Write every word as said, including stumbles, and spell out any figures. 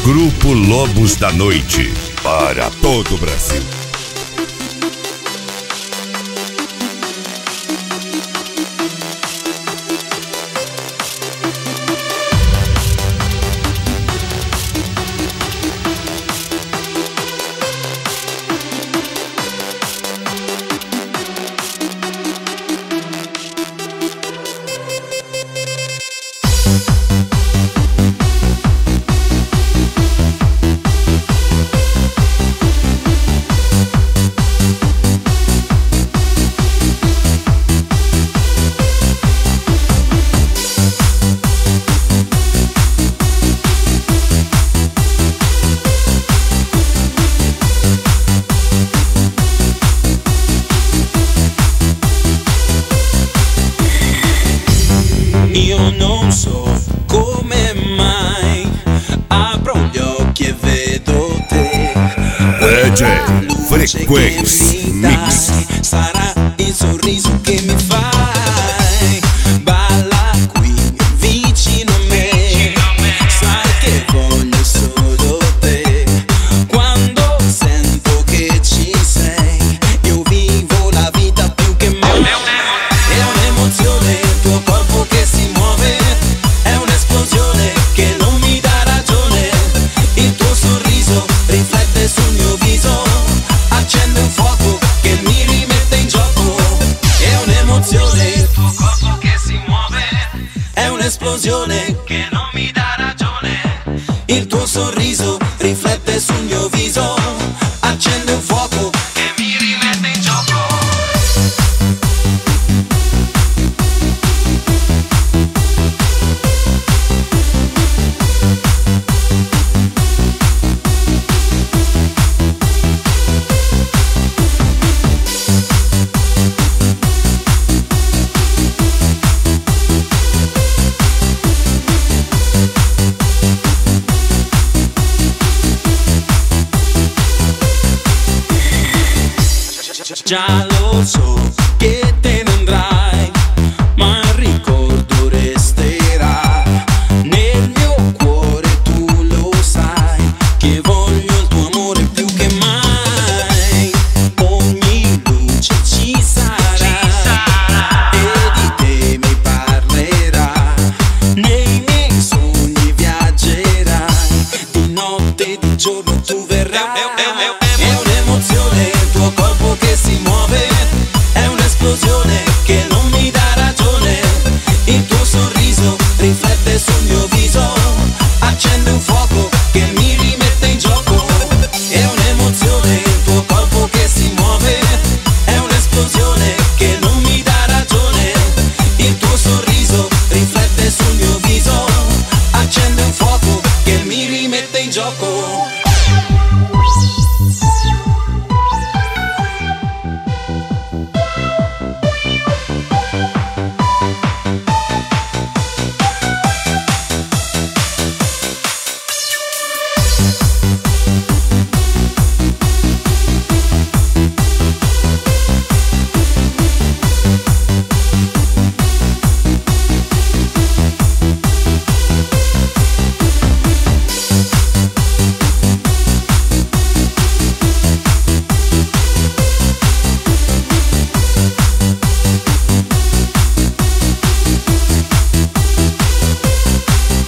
Grupo Lobos da Noite, para todo o Brasil. Io non so come mai apro gli occhi e vedo te. D J Frequency Mix. Sarà il sorriso che mi fai. Balla qui vicino a me. Sai che voglio solo te. Quando sento che ci sei, io vivo la vita più che mai. È un'emozione il tuo corpo che si muove, è un'esplosione che non mi dà ragione. Il tuo sorriso riflette sul mio viso, accende un fuoco che mi rimette in gioco. È un'emozione il tuo corpo che si muove, è un'esplosione che non mi dà ragione. Il tuo sorriso riflette sul mio viso, accende un fuoco che mi rimette in gioco. Già